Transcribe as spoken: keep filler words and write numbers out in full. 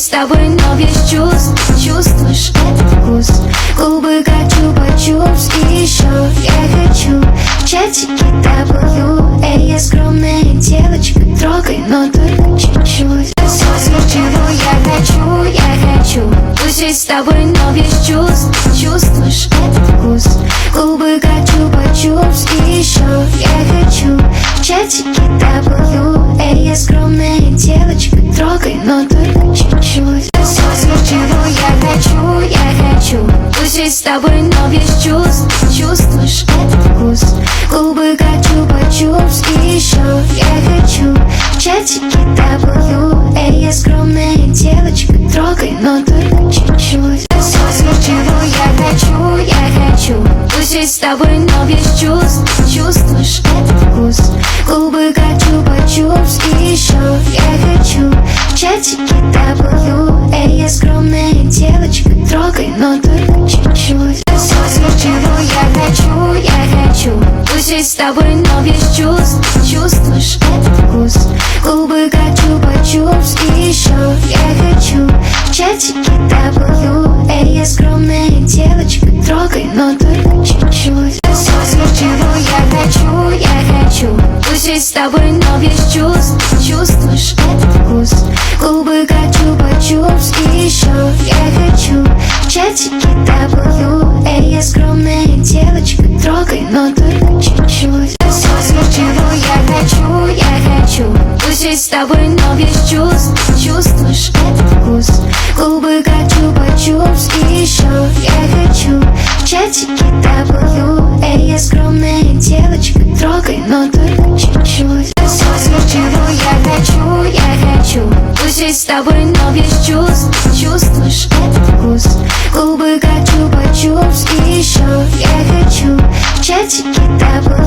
с тобой, но без чувств. Чувствуешь этот вкус? Губы хочу почувствовать. И еще я хочу в чатике дабл ю. Эй, я скромная девочка, трогай, но только чуть-чуть. Все, чего я хочу, я хочу тусить с тобой, но без чувств. Чувствуешь этот вкус? Губы хочу почувствовать. И еще я хочу в чатике дабл ю. Эй, я скромная девочка, трогай, но только чуть-чуть. Все, чего я хочу, я хочу тусить с тобой, но без чувств. Чувствуешь этот вкус? Губы хочу почувствовать. И еще я хочу в чатике дабл ю. Эй, я скромная девочка, трогай, но только чуть-чуть. Все, чего я хочу, я хочу тусить с тобой, но без чувств. Чувствуешь этот вкус? Губы хочу почувствовать. И еще я хочу в чатике дабл ю. Эй, я скромная девочка, трогай, но только чуть-чуть. Все, чего я хочу, я хочу тусить с тобой, но без чувств. Чувствуешь этот вкус? Губы хочу почувствовать. И еще я хочу в чатике дабл ю. Эй, я скромная девочка, трогай, но только чуть-чуть. Все, чего я хочу, я хочу тусить с тобой, но без чувств. Чувствуешь этот вкус? Губы хочу почувствовать. И еще я хочу в чатике дабл ю. Эй, я скромная девочка, трогай, но только чуть-чуть. Все, чего я хочу, я хочу тусить с тобой, но без чувств. Чувствуешь этот вкус? Губы хочу почувствовать. И еще я хочу в чатике дабл ю. Эй, я скромная девочка, трогай, но только чуть-чуть. Все, чего я хочу, я хочу тусить с тобой, но без чувств. Чувствуешь этот вкус? Губы хочу почувствовать. И еще я хочу в чатике дабл